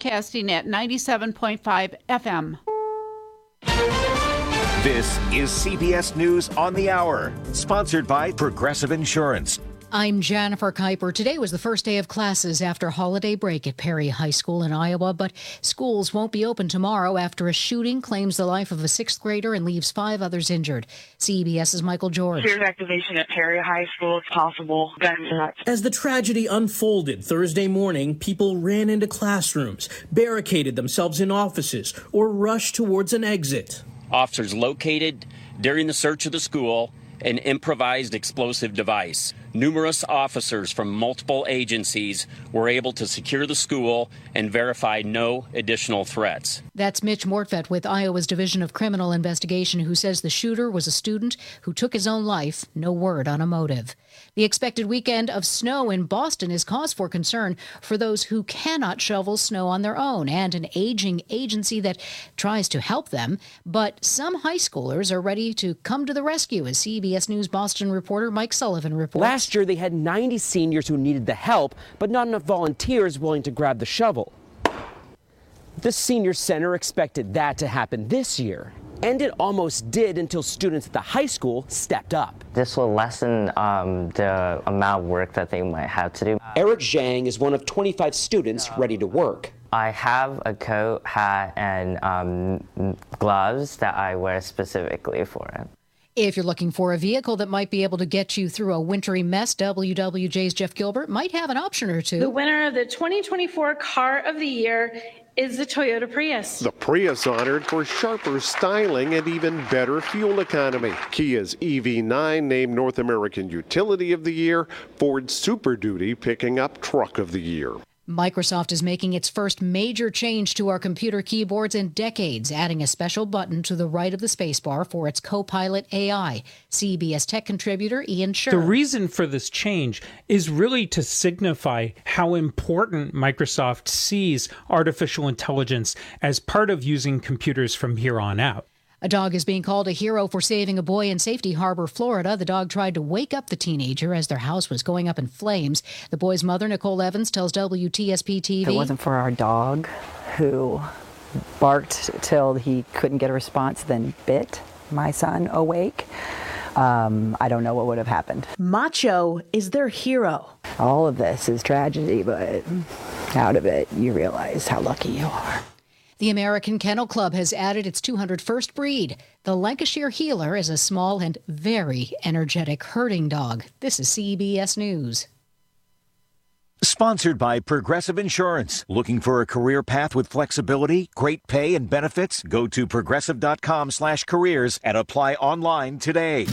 broadcasting at 97.5 FM. This is CBS News on the Hour, sponsored by Progressive Insurance. I'm Jennifer Kuiper. Today was the first day of classes after holiday break at Perry High School in Iowa, but schools won't be open tomorrow after a shooting claims the life of a sixth grader and leaves 5 others injured. CBS's Michael George. Fear activation at Perry High School is possible. As the tragedy unfolded Thursday morning, people ran into classrooms, barricaded themselves in offices, or rushed towards an exit. Officers located during the search of the school an improvised explosive device. Numerous officers from multiple agencies were able to secure the school and verify no additional threats. That's Mitch Mortvedt with Iowa's Division of Criminal Investigation, who says the shooter was a student who took his own life. No word on a motive. The expected weekend of snow in Boston is cause for concern for those who cannot shovel snow on their own and an aging agency that tries to help them. But some high schoolers are ready to come to the rescue, as CBS News Boston reporter Mike Sullivan reports. Last year, they had 90 seniors who needed the help, but not enough volunteers willing to grab the shovel. The senior center expected that to happen this year. And it almost did until students at the high school stepped up. This will lessen the amount of work that they might have to do. Eric Zhang is one of 25 students ready to work. I have a coat, hat, and gloves that I wear specifically for it. If you're looking for a vehicle that might be able to get you through a wintry mess, WWJ's Jeff Gilbert might have an option or two. The winner of the 2024 Car of the Year is the Toyota Prius. The Prius honored for sharper styling and even better fuel economy. Kia's EV9 named North American Utility of the Year. Ford's Super Duty picking up Truck of the Year. Microsoft is making its first major change to our computer keyboards in decades, adding a special button to the right of the spacebar for its Copilot AI. CBS Tech contributor Ian Scher. The reason for this change is really to signify how important Microsoft sees artificial intelligence as part of using computers from here on out. A dog is being called a hero for saving a boy in Safety Harbor, Florida. The dog tried to wake up the teenager as their house was going up in flames. The boy's mother, Nicole Evans, tells WTSP-TV. If it wasn't for our dog, who barked till he couldn't get a response, then bit my son awake, I don't know what would have happened. Macho is their hero. All of this is tragedy, but out of it, you realize how lucky you are. The American Kennel Club has added its 201st breed. The Lancashire Heeler is a small and very energetic herding dog. This is CBS News. Sponsored by Progressive Insurance. Looking for a career path with flexibility, great pay, and benefits? Go to progressive.com/careers and apply online today.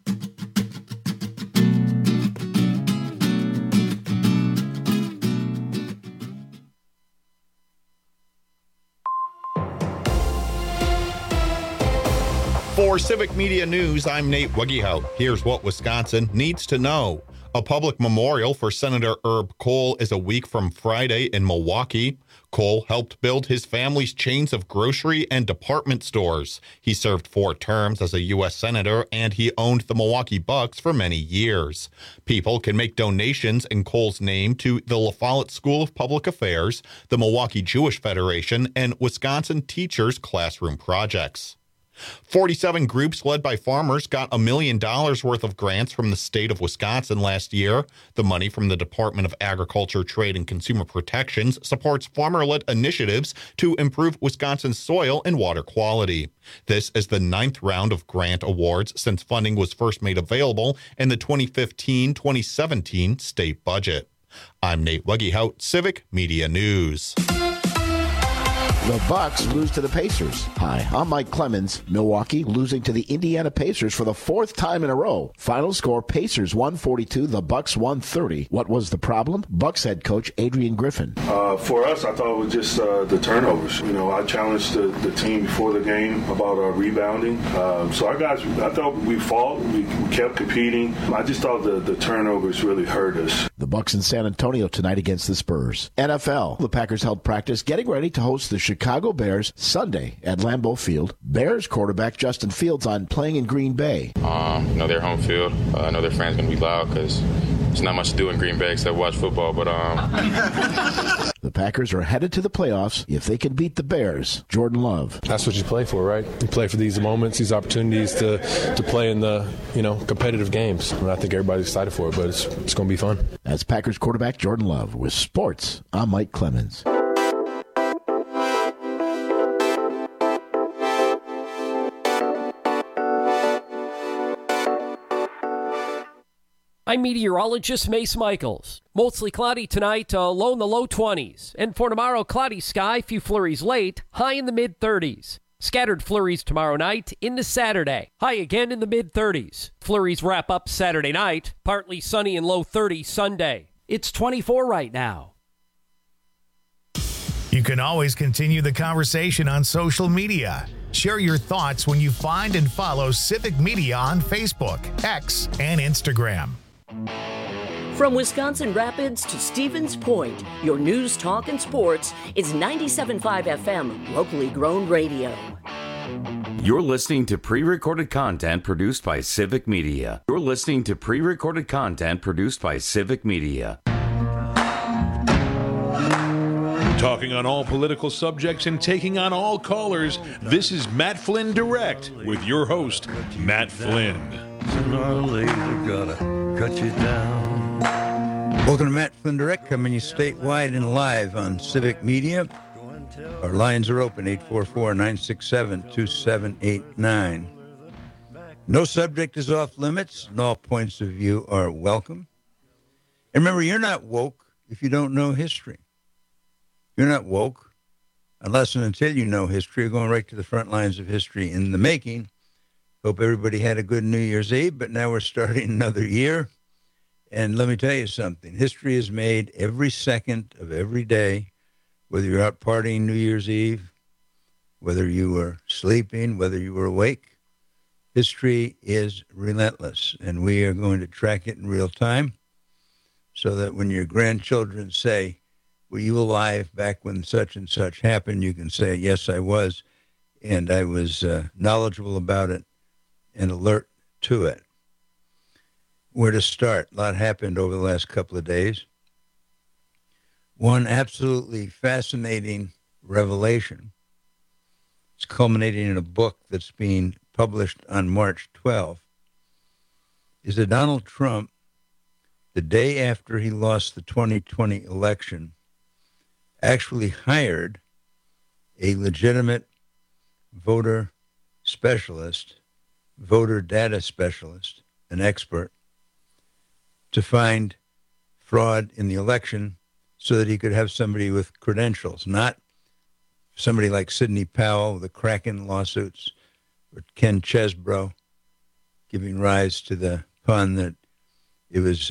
For Civic Media News, I'm Nate Wuggehout. Here's what Wisconsin needs to know. A public memorial for Senator Herb Kohl is a week from Friday in Milwaukee. Kohl helped build his family's chains of grocery and department stores. He served 4 terms as a U.S. Senator, and he owned the Milwaukee Bucks for many years. People can make donations in Kohl's name to the La Follette School of Public Affairs, the Milwaukee Jewish Federation, and Wisconsin Teachers Classroom Projects. 47 groups led by farmers got $1 million worth of grants from the state of Wisconsin last year. The money from the Department of Agriculture, Trade, and Consumer Protections supports farmer-led initiatives to improve Wisconsin's soil and water quality. This is the 9th round of grant awards since funding was first made available in the 2015-2017 state budget. I'm Nate Wuggehout, Civic Media News. The Bucks lose to the Pacers. Hi, I'm Mike Clemens. Milwaukee losing to the Indiana Pacers for the 4th time in a row. Final score, Pacers 142, the Bucks 130. What was the problem? Bucks head coach Adrian Griffin. For us, I thought it was just the turnovers. I challenged the team before the game about rebounding. So our guys, I thought we fought. We kept competing. I just thought the turnovers really hurt us. The Bucks in San Antonio tonight against the Spurs. NFL, the Packers held practice getting ready to host the Chicago Bears Sunday at Lambeau Field. Bears quarterback Justin Fields on playing in Green Bay. Their home field. I know their fans going to be loud because there's not much to do in Green Bay except watch football. But The Packers are headed to the playoffs if they can beat the Bears. Jordan Love. That's what you play for, right? You play for these moments, these opportunities to play in the competitive games. And I think everybody's excited for it, but it's going to be fun. That's Packers quarterback Jordan Love with sports. I'm Mike Clemens. I'm meteorologist Mace Michaels. Mostly cloudy tonight, low in the low 20s. And for tomorrow, cloudy sky, few flurries late, high in the mid-30s. Scattered flurries tomorrow night into Saturday, high again in the mid-30s. Flurries wrap up Saturday night, partly sunny and low 30s Sunday. It's 24 right now. You can always continue the conversation on social media. Share your thoughts when you find and follow Civic Media on Facebook, X, and Instagram. From Wisconsin Rapids to Stevens Point, your news, talk, and sports is 97.5 FM, locally grown radio. You're listening to pre-recorded content produced by Civic Media. You're listening to pre-recorded content produced by Civic Media. Talking on all political subjects and taking on all callers, this is Matt Flynn Direct with your host, Matt Flynn. Sooner or later, gotta cut you down. Welcome to Matt Flynn Direct, coming you statewide and live on Civic Media. Our lines are open, 844-967-2789. No subject is off limits, and all points of view are welcome. And remember, you're not woke if you don't know history. You're not woke unless and until you know history. You're going right to the front lines of history in the making. Hope everybody had a good New Year's Eve, but now we're starting another year. And let me tell you something. History is made every second of every day, whether you're out partying New Year's Eve, whether you were sleeping, whether you were awake. History is relentless, and we are going to track it in real time so that when your grandchildren say, were you alive back when such and such happened, you can say, yes, I was, and I was knowledgeable about it and alert to it. Where to start? A lot happened over the last couple of days. One absolutely fascinating revelation. It's culminating in a book that's being published on March 12th, is that Donald Trump, the day after he lost the 2020 election, actually hired a legitimate voter specialist, voter data specialist, an expert, to find fraud in the election so that he could have somebody with credentials, not somebody like Sidney Powell, the Kraken lawsuits, or Ken Chesbrough, giving rise to the pun that it was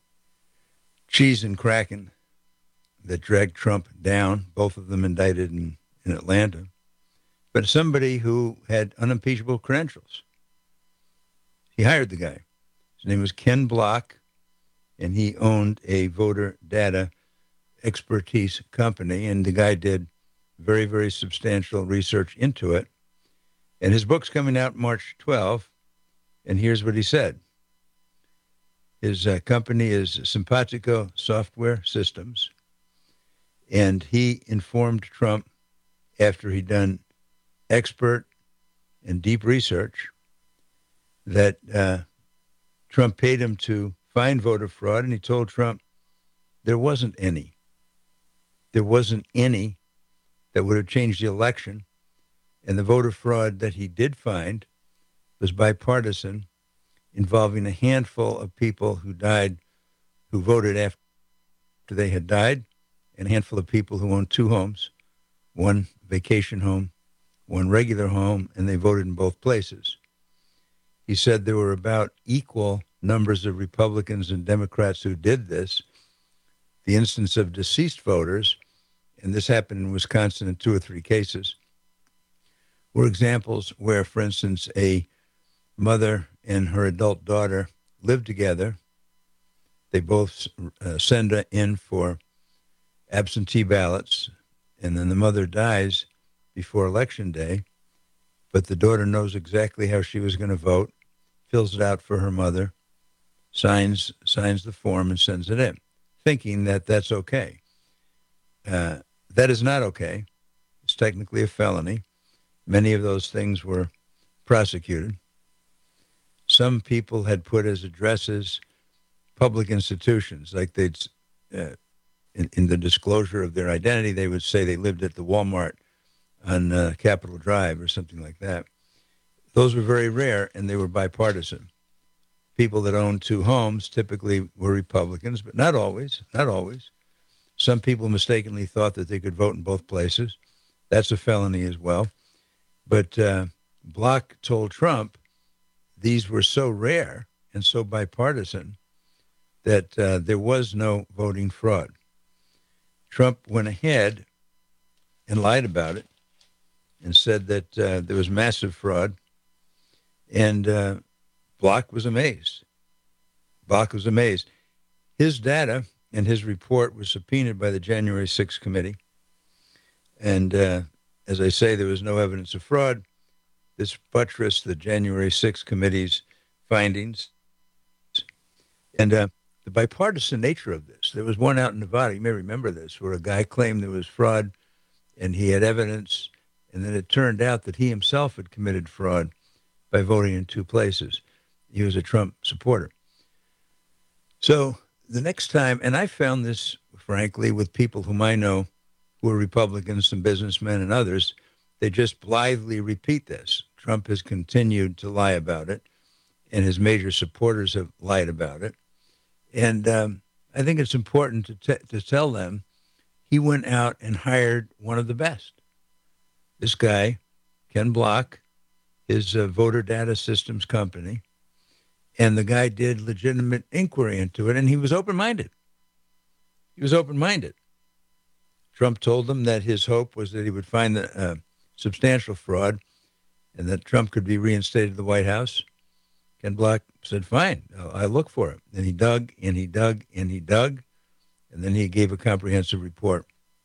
cheese and Kraken that dragged Trump down, both of them indicted in Atlanta, but somebody who had unimpeachable credentials. He hired the guy. His name was Ken Block, and he owned a voter data expertise company, and the guy did very, very substantial research into it. And his book's coming out March 12th, and here's what he said. His company is Simpatico Software Systems, and he informed Trump after he'd done expert and deep research that Trump paid him to find voter fraud, and he told Trump there wasn't any. There wasn't any that would have changed the election, and the voter fraud that he did find was bipartisan, involving a handful of people who died, who voted after they had died, and a handful of people who owned two homes, one vacation home, one regular home, and they voted in both places. He said there were about equal numbers of Republicans and Democrats who did this. The instance of deceased voters, and this happened in Wisconsin in 2 or 3 cases, were examples where, for instance, a mother and her adult daughter lived together. They both send in for absentee ballots, and then the mother dies before Election Day, but the daughter knows exactly how she was going to vote, fills it out for her mother, signs the form and sends it in, thinking that that's okay. That is not okay. It's technically a felony. Many of those things were prosecuted. Some people had put as addresses public institutions, like they'd, in the disclosure of their identity, they would say they lived at the Walmart on Capitol Drive or something like that. Those were very rare, and they were bipartisan. People that owned two homes typically were Republicans, but not always, not always. Some people mistakenly thought that they could vote in both places. That's a felony as well. But Block told Trump these were so rare and so bipartisan that there was no voting fraud. Trump went ahead and lied about it and said that there was massive fraud. And Block was amazed. Block was amazed. His data and his report was subpoenaed by the January 6th committee. And as I say, there was no evidence of fraud. This buttressed the January 6th committee's findings. And the bipartisan nature of this, there was one out in Nevada, you may remember this, where a guy claimed there was fraud and he had evidence. And then it turned out that he himself had committed fraud by voting in two places. He was a Trump supporter. So the next time, and I found this, frankly, with people whom I know who are Republicans, some businessmen and others, they just blithely repeat this. Trump has continued to lie about it, and his major supporters have lied about it. And I think it's important to tell them he went out and hired one of the best. This guy, Ken Block, his voter data systems company, and the guy did legitimate inquiry into it, and he was open-minded. He was open-minded. Trump told them that his hope was that he would find the substantial fraud and that Trump could be reinstated to the White House. Ken Block said, fine, I'll look for it. And he dug, and he dug, and he dug, and then he gave a comprehensive report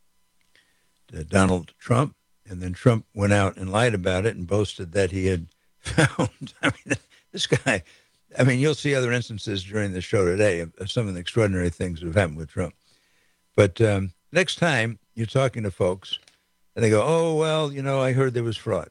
to Donald Trump, and then Trump went out and lied about it and boasted that he had found, I mean, this guy, I mean, you'll see other instances during the show today of some of the extraordinary things that have happened with Trump. But next time you're talking to folks and they go, oh, well, you know, I heard there was fraud.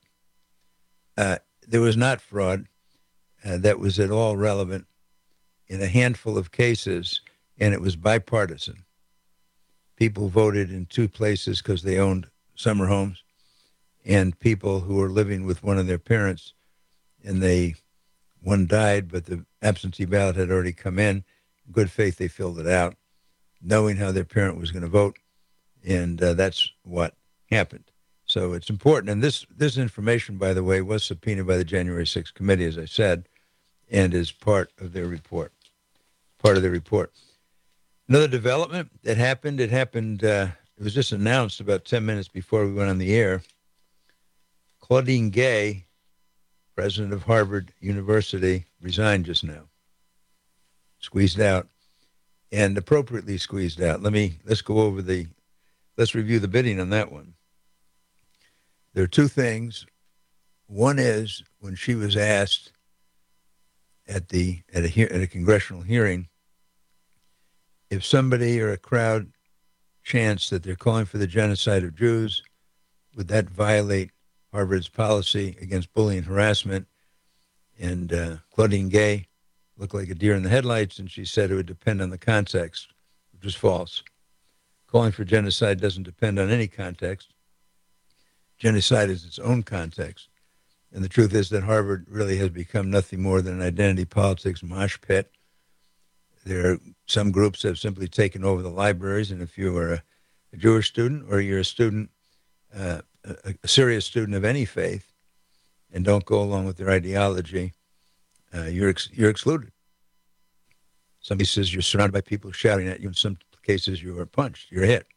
There was not fraud that was at all relevant in a handful of cases, and it was bipartisan. People voted in two places because they owned summer homes, and people who were living with one of their parents, and one died, but the absentee ballot had already come in. In good faith, they filled it out, knowing how their parent was going to vote, and that's what happened. So it's important. And this information, by the way, was subpoenaed by the January 6th committee, as I said, and is part of their report. Part of their report. Another development that happened, it was just announced about 10 minutes before we went on the air. Claudine Gay, president of Harvard University, resigned just now. Squeezed out, and appropriately squeezed out. Let's review the bidding on that one. There are two things. One is when she was asked at a congressional hearing if somebody or a crowd chants that they're calling for the genocide of Jews, would that violate Harvard's policy against bullying and harassment? And Claudine Gay looked like a deer in the headlights, and she said it would depend on the context, which is false. Calling for genocide doesn't depend on any context. Genocide is its own context. And the truth is that Harvard really has become nothing more than an identity politics mosh pit. There are some groups that have simply taken over the libraries, and if you are a Jewish student or you're a student, a serious student of any faith, and don't go along with their ideology, you're excluded. Some cases you're surrounded by people shouting at you. In some cases you are punched, you're hit.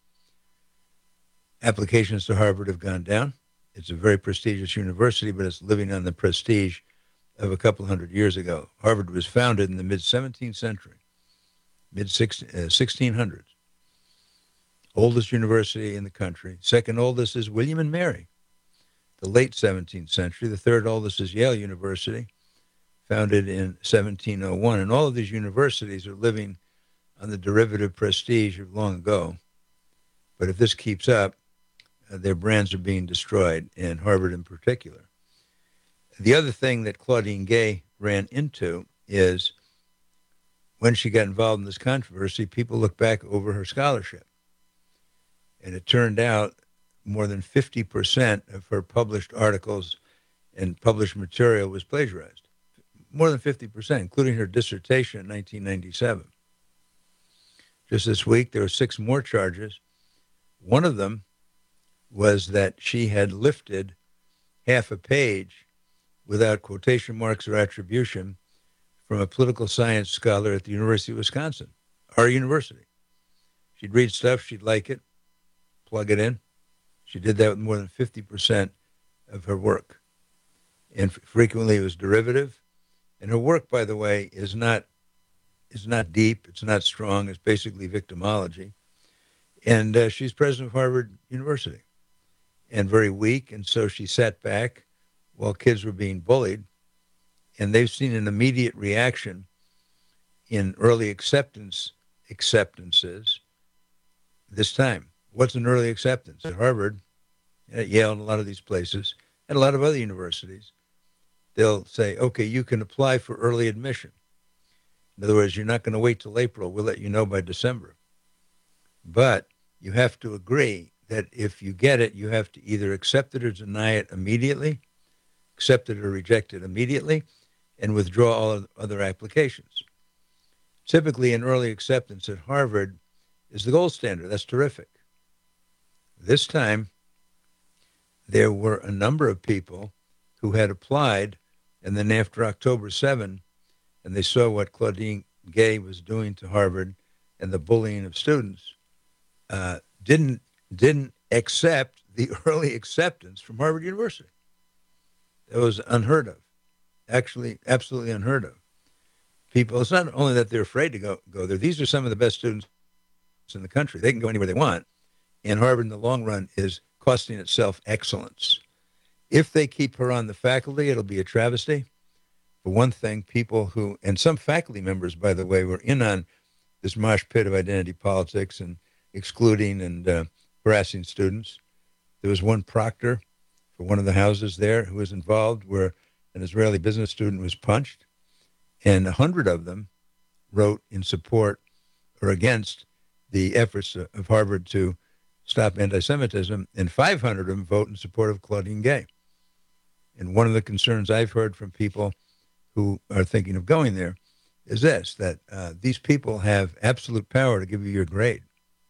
Applications to Harvard have gone down. It's a very prestigious university, but it's living on the prestige of a couple hundred years ago. Harvard was founded in the mid-17th century, mid-1600s. Oldest university in the country. Second oldest is William and Mary, the late 17th century. The third oldest is Yale University, founded in 1701. And all of these universities are living on the derivative prestige of long ago. But if this keeps up, their brands are being destroyed, and Harvard in particular. The other thing that Claudine Gay ran into is when she got involved in this controversy, people look back over her scholarship. And it turned out more than 50% of her published articles and published material was plagiarized. More than 50%, including her dissertation in 1997. Just this week, there were 6 more charges. One of them was that she had lifted half a page without quotation marks or attribution from a political science scholar at the University of Wisconsin, our university. She'd read stuff, she'd like it, plug it in. She did that with more than 50% of her work. And frequently it was derivative. And her work, by the way, is not deep, it's not strong, it's basically victimology. And she's president of Harvard University, and very weak, and so she sat back while kids were being bullied, and they've seen an immediate reaction in early acceptances this time. What's an early acceptance? At Harvard, at Yale, and a lot of these places, and a lot of other universities, they'll say, okay, you can apply for early admission. In other words, you're not going to wait till April. We'll let you know by December. But you have to agree that if you get it, you have to either accept it or deny it immediately, accept it or reject it immediately, and withdraw all other applications. Typically, an early acceptance at Harvard is the gold standard. That's terrific. This time, there were a number of people who had applied, and then after October 7, and they saw what Claudine Gay was doing to Harvard and the bullying of students, didn't accept the early acceptance from Harvard University. That was unheard of. Actually, absolutely unheard of. People, it's not only that they're afraid to go there. These are some of the best students in the country. They can go anywhere they want. And Harvard, in the long run, is costing itself excellence. If they keep her on the faculty, it'll be a travesty. For one thing, people who, and some faculty members, by the way, were in on this mosh pit of identity politics and excluding and harassing students. There was one proctor for one of the houses there who was involved where an Israeli business student was punched, and 100 of them wrote in support or against the efforts of Harvard to stop anti-Semitism, and 500 of them vote in support of Claudine Gay. And one of the concerns I've heard from people who are thinking of going there is this, that these people have absolute power to give you your grade.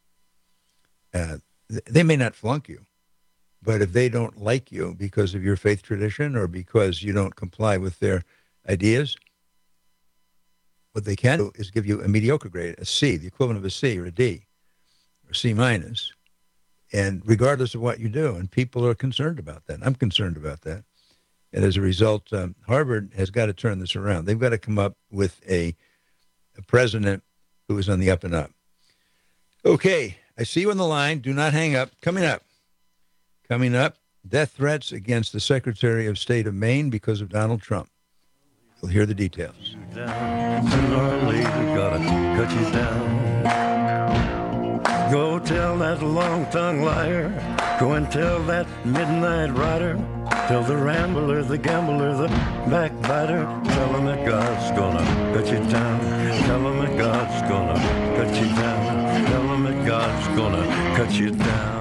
They may not flunk you, but if they don't like you because of your faith tradition or because you don't comply with their ideas, what they can do is give you a mediocre grade, a C, the equivalent of a C or a D or C minus, and regardless of what you do. And people are concerned about that. I'm concerned about that. And as a result, Harvard has got to turn this around. They've got to come up with a president who is on the up and up. Okay, I see you on the line. Do not hang up. Coming up, death threats against the Secretary of State of Maine because of Donald Trump. You'll hear the details. Sooner or later, gotta cut you down. Go tell that long-tongued liar. Go and tell that midnight rider. Tell the rambler, the gambler, the backbiter. Tell him that God's gonna cut you down. Tell him that God's gonna cut you down. Tell him that God's gonna cut you down.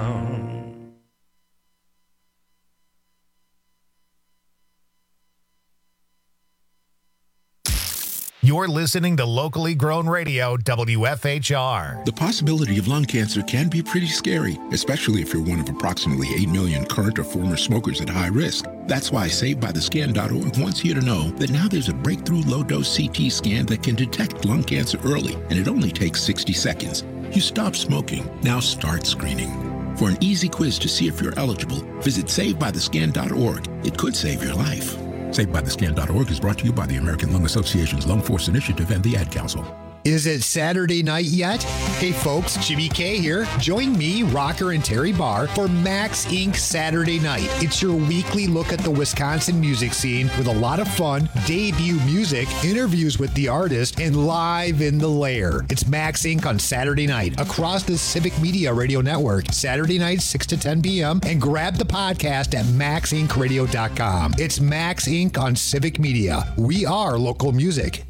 You're listening to locally grown radio, WFHR. The possibility of lung cancer can be pretty scary, especially if you're one of approximately 8 million current or former smokers at high risk. That's why SaveByTheScan.org wants you to know that now there's a breakthrough low-dose CT scan that can detect lung cancer early, and it only takes 60 seconds. You stop smoking, now start screening. For an easy quiz to see if you're eligible, visit SaveByTheScan.org. It could save your life. SaveByTheScan.org is brought to you by the American Lung Association's Lung Force Initiative and the Ad Council. Is it Saturday night yet? Hey folks, Jimmy K here. Join me, Rocker, and Terry Barr for Max Inc. Saturday Night. It's your weekly look at the Wisconsin music scene with a lot of fun, debut music, interviews with the artist, and live in the lair. It's Max Inc. on Saturday night across the Civic Media Radio Network. Saturday night, 6 to 10 p.m. And grab the podcast at maxincradio.com. It's Max Inc. on Civic Media. We are local music.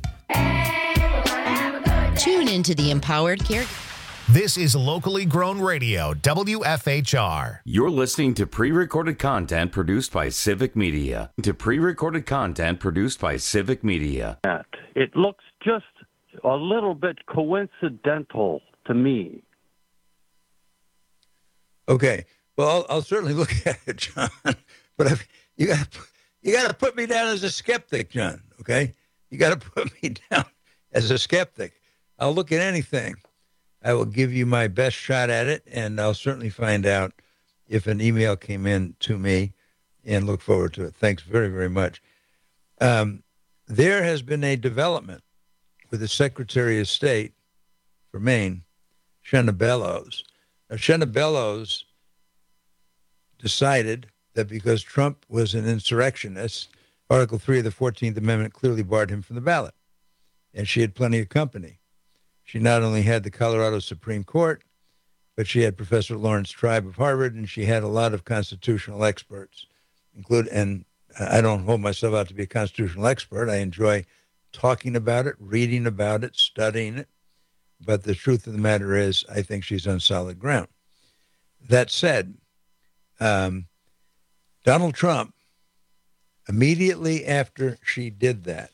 Tune into the Empowered Care. This is locally grown radio, WFHR. You're listening to pre-recorded content produced by Civic Media. It looks just a little bit coincidental to me. Okay. Well, I'll certainly look at it, John. But you got to put me down as a skeptic, John. Okay? You got to put me down as a skeptic. I'll look at anything. I will give you my best shot at it, and I'll certainly find out if an email came in to me, and look forward to it. Thanks very, very much. There has been a development with the Secretary of State for Maine, Shenna Bellows. Now, Shenna Bellows decided that because Trump was an insurrectionist, Article 3 of the 14th Amendment clearly barred him from the ballot, and she had plenty of company. She not only had the Colorado Supreme Court, but she had Professor Lawrence Tribe of Harvard, and she had a lot of constitutional experts, and I don't hold myself out to be a constitutional expert. I enjoy talking about it, reading about it, studying it, but the truth of the matter is I think she's on solid ground. That said, Donald Trump, immediately after she did that,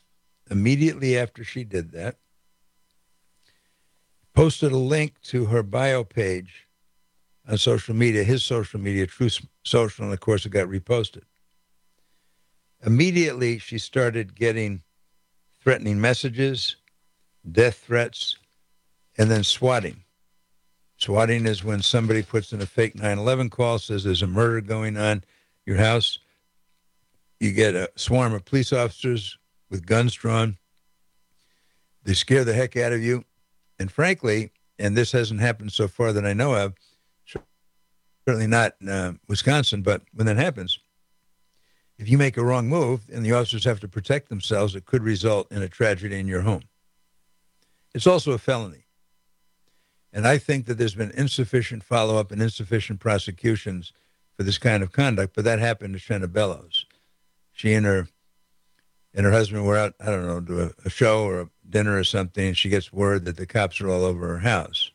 posted a link to her bio page on social media, his social media, Truth Social, and of course it got reposted. Immediately, she started getting threatening messages, death threats, and then swatting. Swatting is when somebody puts in a fake 911 call, says there's a murder going on your house. You get a swarm of police officers with guns drawn. They scare the heck out of you. And frankly, and this hasn't happened so far that I know of, certainly not in Wisconsin, but when that happens, if you make a wrong move and the officers have to protect themselves, it could result in a tragedy in your home. It's also a felony. And I think that there's been insufficient follow-up and insufficient prosecutions for this kind of conduct, but that happened to Shenna Bellows. She and her husband were out, I don't know, to a show or a dinner or something, and she gets word that the cops are all over her house.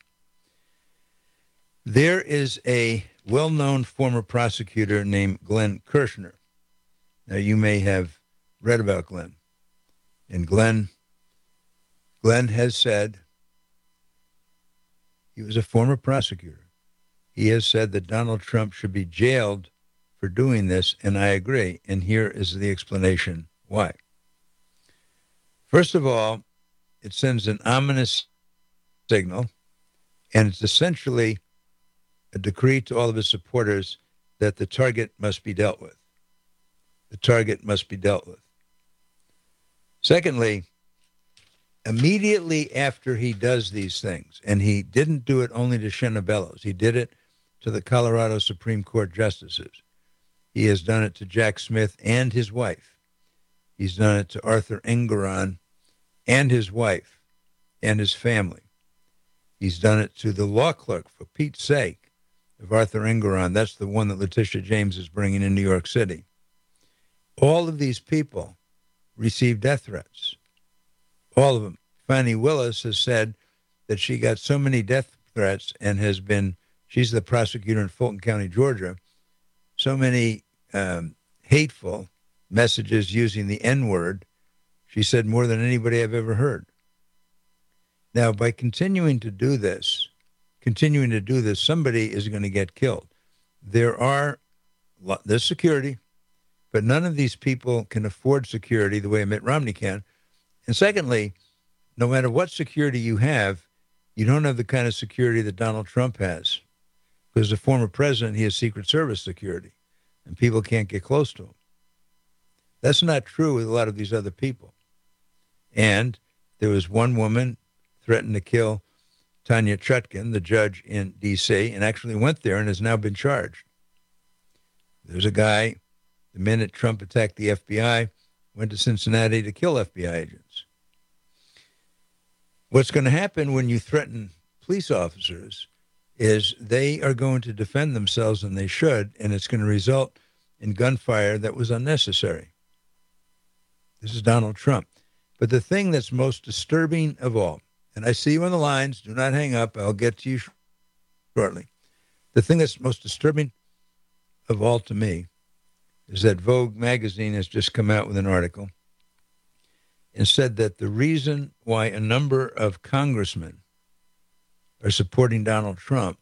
There is a well-known former prosecutor named Glenn Kirshner. Now, you may have read about Glenn. And Glenn has said, he was a former prosecutor. He has said that Donald Trump should be jailed for doing this, and I agree. And here is the explanation why. First of all, it sends an ominous signal, and it's essentially a decree to all of his supporters that the target must be dealt with. The target must be dealt with. Secondly, immediately after he does these things, and he didn't do it only to Shenna Bellows, he did it to the Colorado Supreme Court justices. He has done it to Jack Smith and his wife. He's done it to Arthur Engoron and his wife and his family. He's done it to the law clerk, for Pete's sake, of Arthur Engoron. That's the one that Letitia James is bringing in New York City. All of these people received death threats. All of them. Fannie Willis has said that she got so many death threats and she's the prosecutor in Fulton County, Georgia, so many hateful messages using the N-word, she said, more than anybody I've ever heard. Now, by continuing to do this, somebody is going to get killed. There's security, but none of these people can afford security the way Mitt Romney can. And secondly, no matter what security you have, you don't have the kind of security that Donald Trump has. Because as a former president, he has Secret Service security, and people can't get close to him. That's not true with a lot of these other people. And there was one woman threatened to kill Tanya Chutkan, the judge in D.C., and actually went there and has now been charged. There's a guy, the minute Trump attacked the FBI, went to Cincinnati to kill FBI agents. What's going to happen when you threaten police officers is they are going to defend themselves, and they should, and it's going to result in gunfire that was unnecessary. This is Donald Trump. But the thing that's most disturbing of all, and I see you on the lines, do not hang up, I'll get to you shortly. The thing that's most disturbing of all to me is that Vogue magazine has just come out with an article and said that the reason why a number of congressmen are supporting Donald Trump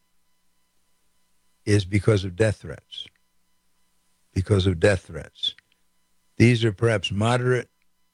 is because of death threats. Because of death threats. These are perhaps moderate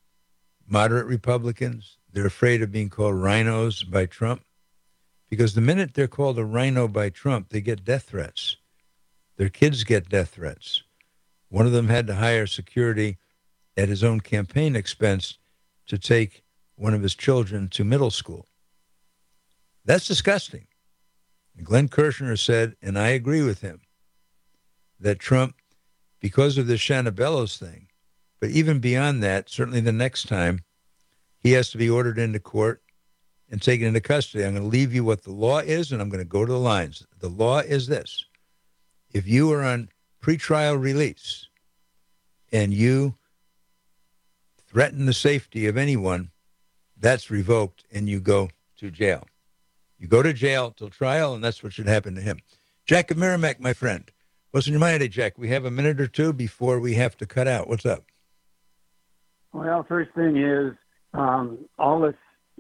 Republicans. They're afraid of being called rhinos by Trump, because the minute they're called a rhino by Trump, they get death threats. Their kids get death threats. One of them had to hire security at his own campaign expense to take one of his children to middle school. That's disgusting. And Glenn Kirshner said, and I agree with him, that Trump, because of the Shanna Bellows thing, but even beyond that, certainly the next time, he has to be ordered into court and taken into custody. I'm going to leave you what the law is, and I'm going to go to the lines. The law is this. If you are on pretrial release and you threaten the safety of anyone, that's revoked and you go to jail. You go to jail till trial, and that's what should happen to him. Jack of Merrimack, my friend. What's in your mind today, Jack? We have a minute or two before we have to cut out. What's up? Well, first thing is all this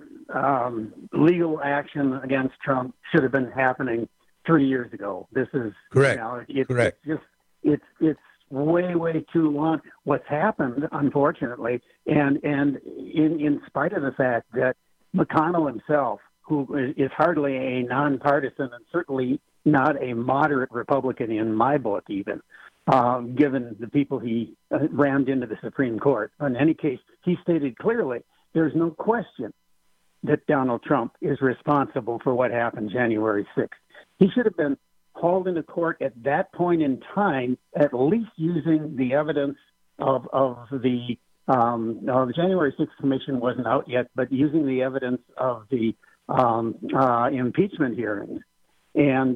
legal action against Trump should have been happening 3 years ago. This is correct. Correct. It's way too long. What's happened, unfortunately, and in spite of the fact that McConnell himself, who is hardly a nonpartisan and certainly not a moderate Republican in my book, even given the people he rammed into the Supreme Court. In any case, he stated clearly there's no question that Donald Trump is responsible for what happened January 6th. He should have been hauled into court at that point in time, at least using the evidence of the January 6th Commission wasn't out yet, but using the evidence of the impeachment hearings. And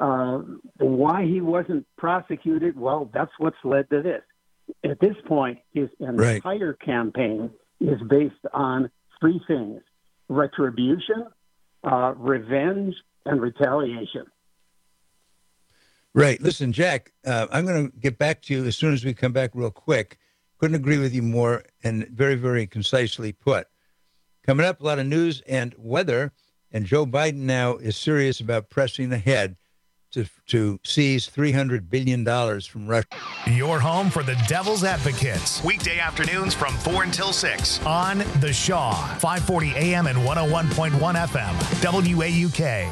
why he wasn't prosecuted, well, that's what's led to this. At this point, his entire campaign is based on three things: retribution, revenge, and retaliation. Right. Listen, Jack, I'm going to get back to you as soon as we come back real quick. Couldn't agree with you more, and very, very concisely put. Coming up, a lot of news and weather, and Joe Biden now is serious about pressing ahead to seize $300 billion from Russia. Your home for the Devil's Advocates. Weekday afternoons from 4 until 6 on The Shaw, 540 AM and 101.1 FM, WAUK.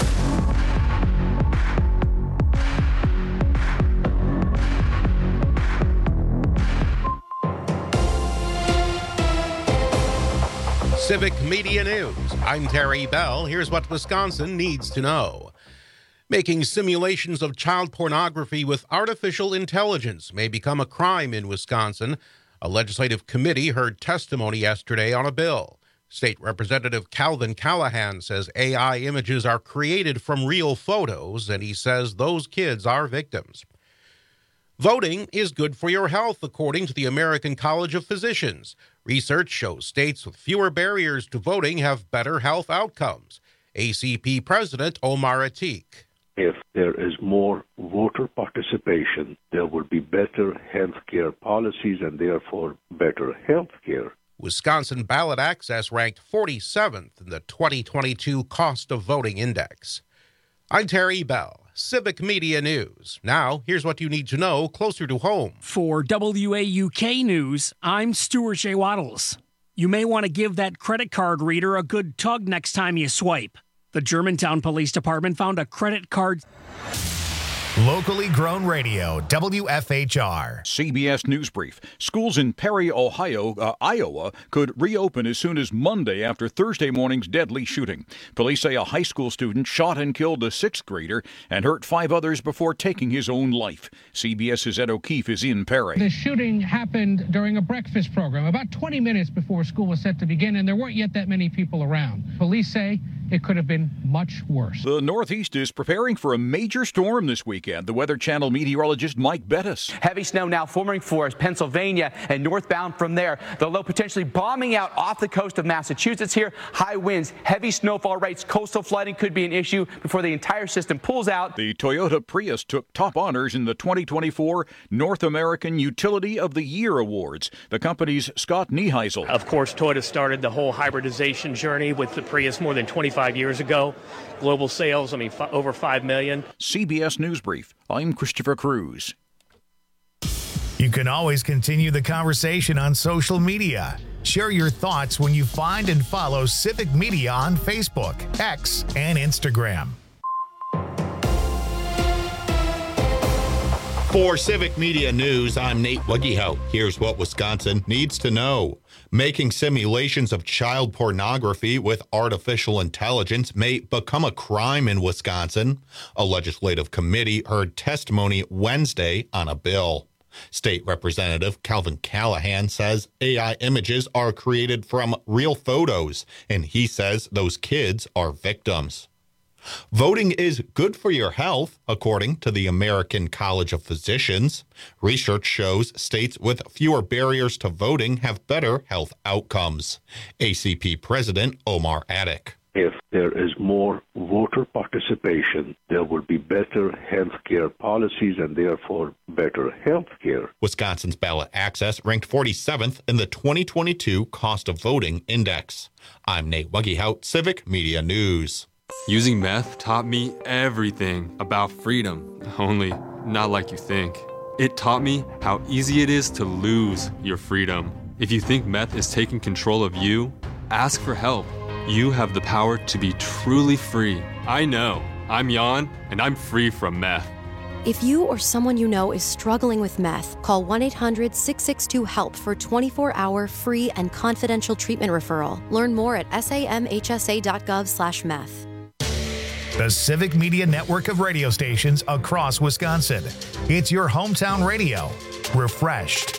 Civic Media News. I'm Terry Bell. Here's what Wisconsin needs to know. Making simulations of child pornography with artificial intelligence may become a crime in Wisconsin. A legislative committee heard testimony yesterday on a bill. State Representative Calvin Callahan says AI images are created from real photos, and he says those kids are victims. Voting is good for your health, according to the American College of Physicians. Research shows states with fewer barriers to voting have better health outcomes. ACP President Omar Atiq. If there is more voter participation, there will be better health care policies and therefore better health care. Wisconsin ballot access ranked 47th in the 2022 Cost of Voting Index. I'm Terry Bell, Civic Media News. Now, here's what you need to know closer to home. For WAUK News, I'm Stuart J. Waddles. You may want to give that credit card reader a good tug next time you swipe. The Germantown Police Department found a credit card. Locally grown radio, WFHR. CBS News Brief. Schools in Perry, Iowa could reopen as soon as Monday after Thursday morning's deadly shooting. Police say a high school student shot and killed a sixth grader and hurt 5 others before taking his own life. CBS's Ed O'Keefe is in Perry. The shooting happened during a breakfast program about 20 minutes before school was set to begin, and there weren't yet that many people around. Police say it could have been much worse. The Northeast is preparing for a major storm this weekend. The Weather Channel meteorologist Mike Bettis. Heavy snow now forming for Pennsylvania and northbound from there. The low potentially bombing out off the coast of Massachusetts here. High winds, heavy snowfall rates, coastal flooding could be an issue before the entire system pulls out. The Toyota Prius took top honors in the 2024 North American Utility of the Year Awards. The company's Scott Nieheisel. Of course, Toyota started the whole hybridization journey with the Prius more than 25 years ago. Global sales, over 5 million. CBS News Brief. I'm Christopher Cruz. You can always continue the conversation on social media. Share your thoughts when you find and follow Civic Media on Facebook, X, and Instagram. For Civic Media News, I'm Nate Wuggyhout. Here's what Wisconsin needs to know. Making simulations of child pornography with artificial intelligence may become a crime in Wisconsin. A legislative committee heard testimony Wednesday on a bill. State Representative Calvin Callahan says AI images are created from real photos, and he says those kids are victims. Voting is good for your health, according to the American College of Physicians. Research shows states with fewer barriers to voting have better health outcomes. ACP President Omar Attic. If there is more voter participation, there will be better health care policies and therefore better health care. Wisconsin's ballot access ranked 47th in the 2022 Cost of Voting Index. I'm Nate Wuggyhout, Civic Media News. Using meth taught me everything about freedom, only not like you think. It taught me how easy it is to lose your freedom. If you think meth is taking control of you, ask for help. You have the power to be truly free. I know. I'm Jan, and I'm free from meth. If you or someone you know is struggling with meth, call 1-800-662-HELP for 24-hour free and confidential treatment referral. Learn more at samhsa.gov/meth. The Civic Media network of radio stations across Wisconsin. It's your hometown radio. Refreshed.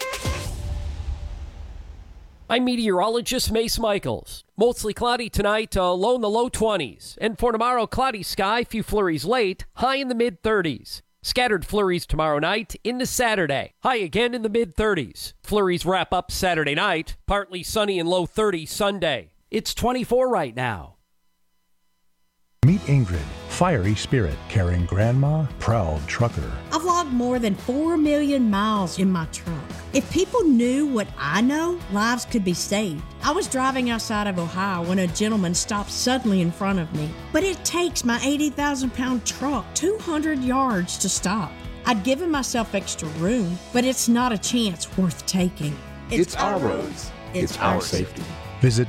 I'm meteorologist Mace Michaels. Mostly cloudy tonight, low in the low 20s. And for tomorrow, cloudy sky, few flurries late, high in the mid-30s. Scattered flurries tomorrow night into Saturday, high again in the mid-30s. Flurries wrap up Saturday night, partly sunny and low 30s Sunday. It's 24 right now. Meet Ingrid, fiery spirit, carrying grandma, proud trucker. I've logged more than 4 million miles in my truck. If people knew what I know, lives could be saved. I was driving outside of Ohio when a gentleman stopped suddenly in front of me. But it takes my 80,000-pound truck 200 yards to stop. I'd given myself extra room, but it's not a chance worth taking. It's our roads. It's our safety. Visit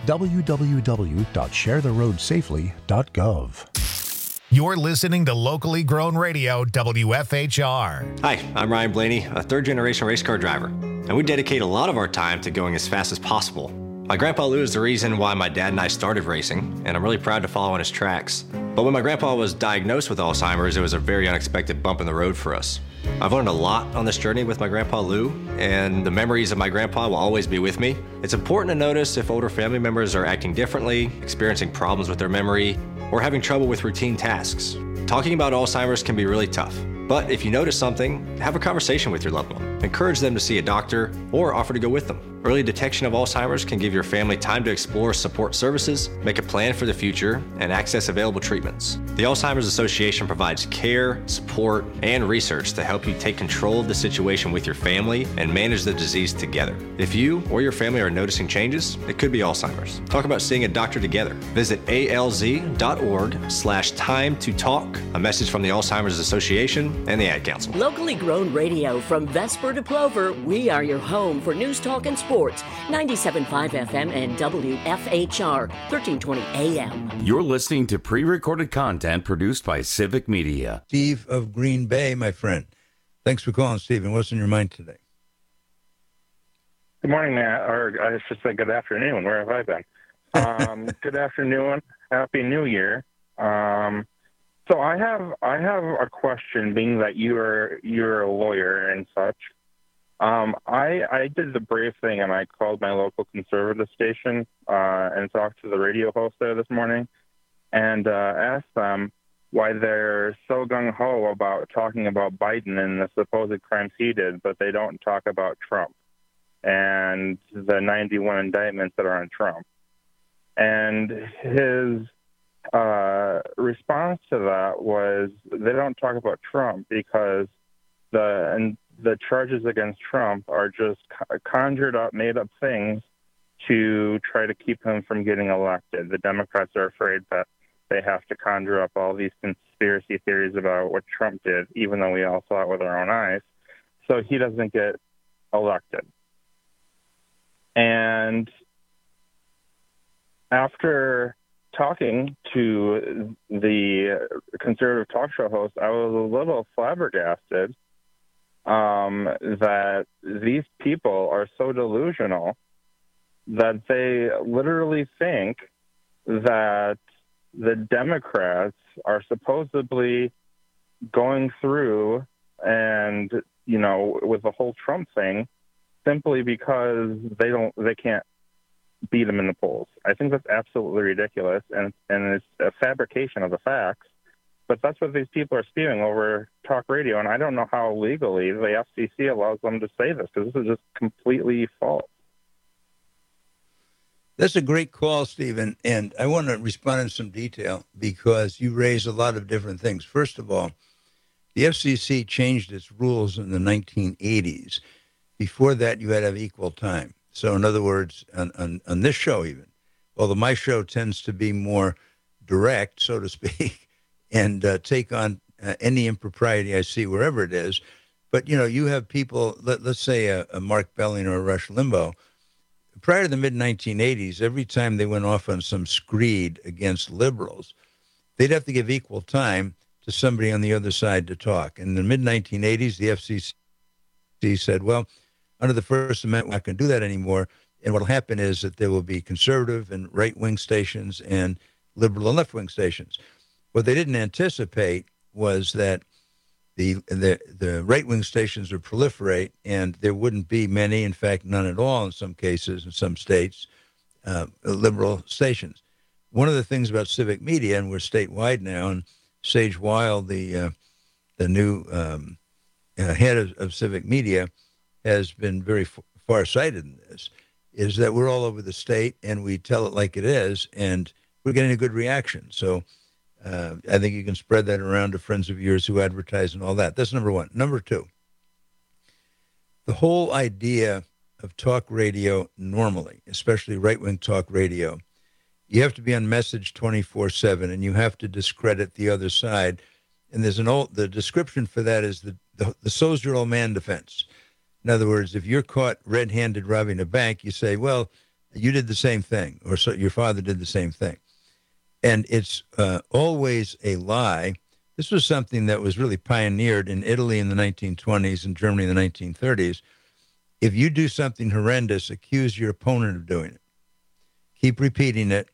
www.sharetheroadsafely.gov. You're listening to locally grown radio, WFHR. Hi, I'm Ryan Blaney, a third-generation race car driver, and we dedicate a lot of our time to going as fast as possible. My grandpa Lou is the reason why my dad and I started racing, and I'm really proud to follow in his tracks. But when my grandpa was diagnosed with Alzheimer's, it was a very unexpected bump in the road for us. I've learned a lot on this journey with my grandpa Lou, and the memories of my grandpa will always be with me. It's important to notice if older family members are acting differently, experiencing problems with their memory, or having trouble with routine tasks. Talking about Alzheimer's can be really tough, but if you notice something, have a conversation with your loved one. Encourage them to see a doctor or offer to go with them. Early detection of Alzheimer's can give your family time to explore support services, make a plan for the future, and access available treatments. The Alzheimer's Association provides care, support, and research to help you take control of the situation with your family and manage the disease together. If you or your family are noticing changes, it could be Alzheimer's. Talk about seeing a doctor together. Visit alz.org/time to talk. A message from the Alzheimer's Association and the Ad Council. Locally grown radio from Vesper to Plover, we are your home for news, talk, and sports. Sports, 97.5 FM and WFHR, 1320 AM. You're listening to pre-recorded content produced by Civic Media. Steve of Green Bay, my friend. Thanks for calling, Stephen. What's in your mind today? Good morning, or I should say good afternoon. Where have I been? Good afternoon. Happy New Year. So I have a question, being that you're a lawyer and such. I did the brave thing, and I called my local conservative station and talked to the radio host there this morning and asked them why they're so gung-ho about talking about Biden and the supposed crimes he did, but they don't talk about Trump and the 91 indictments that are on Trump. And his response to that was they don't talk about Trump because the charges against Trump are just conjured up, made up things to try to keep him from getting elected. The Democrats are afraid that they have to conjure up all these conspiracy theories about what Trump did, even though we all saw it with our own eyes, so he doesn't get elected. And after talking to the conservative talk show host, I was a little flabbergasted that these people are so delusional that they literally think that the Democrats are supposedly going through and, with the whole Trump thing simply because they can't beat him in the polls. I think that's absolutely ridiculous, and it's a fabrication of the facts. But that's what these people are spewing over talk radio, and I don't know how legally the FCC allows them to say this, because this is just completely false. That's a great call, Stephen, and I want to respond in some detail because you raise a lot of different things. First of all, the FCC changed its rules in the 1980s. Before that, you had to have equal time. So in other words, on this show even, although my show tends to be more direct, so to speak, and take on any impropriety I see wherever it is. But, you have people, let's say a Mark Belling or a Rush Limbaugh, prior to the mid-1980s, every time they went off on some screed against liberals, they'd have to give equal time to somebody on the other side to talk. In the mid-1980s, the FCC said, well, under the First Amendment, we're not going to do that anymore. And what will happen is that there will be conservative and right-wing stations and liberal and left-wing stations. What they didn't anticipate was that the right-wing stations would proliferate, and there wouldn't be many, in fact, none at all in some cases, in some states, liberal stations. One of the things about Civic Media, and we're statewide now, and Sage Weil, the new head of Civic Media, has been very far-sighted in this, is that we're all over the state, and we tell it like it is, and we're getting a good reaction. So I think you can spread that around to friends of yours who advertise and all that. That's number one. Number two, the whole idea of talk radio normally, especially right-wing talk radio, you have to be on message 24/7, and you have to discredit the other side. And there's the description for that is the soldier old man defense. In other words, if you're caught red-handed robbing a bank, you say, well, you did the same thing, or so your father did the same thing. And it's always a lie. This was something that was really pioneered in Italy in the 1920s and Germany in the 1930s. If you do something horrendous, accuse your opponent of doing it. Keep repeating it,